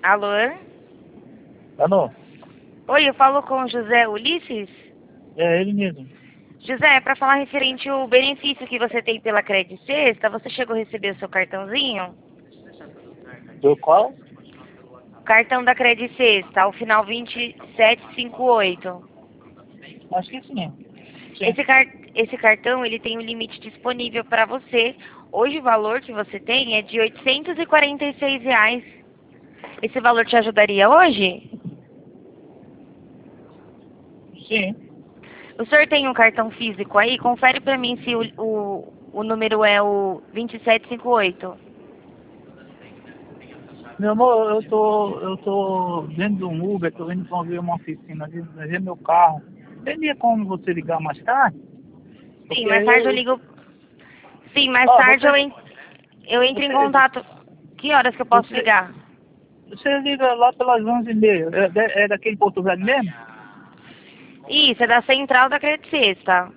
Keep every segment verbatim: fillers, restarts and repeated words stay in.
Alô? Alô? Oi, eu falo com o José Ulisses? É ele mesmo. José, é para falar referente ao benefício que você tem pela Credit Sexta, você chegou a receber o seu cartãozinho? Do qual? Cartão da Credit Sexta, ao final vinte e sete cinquenta e oito. Acho que sim. Sim. Esse, car esse cartão, ele tem um limite disponível para você. Hoje o valor que você tem é de oitocentos e quarenta e seis reais. Esse valor te ajudaria hoje? Sim. O senhor tem um cartão físico aí? Confere para mim se o, o, o número é o vinte e sete cinquenta e oito. Meu amor, eu tô, eu tô dentro de um Uber, tô indo pra ver uma oficina, ver meu carro. Teria como você ligar mais tarde? Sim, Porque mais tarde eu eu... ligo. Sim, mais Ó, tarde você, eu, en... eu entro em você, contato. Que horas que eu posso você, ligar? você liga lá pelas onze e meia. É, de- é daquele Porto Velho mesmo? Isso, é da central da Credit Sexta.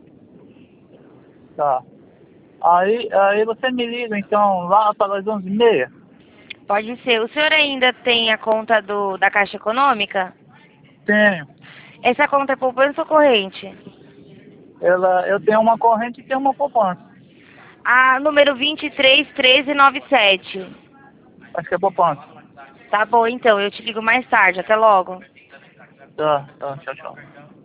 Tá. Aí, aí você me liga, então, lá pelas onze e meia? Pode ser. O senhor ainda tem a conta do, da Caixa Econômica? Tenho. Essa conta é poupança ou corrente? Ela, eu tenho uma corrente e tenho uma poupança. Ah, número vinte e três treze noventa e sete. Acho que é poupança. Tá bom, então. Eu te ligo mais tarde. Até logo. Tá, tá, tchau, tchau.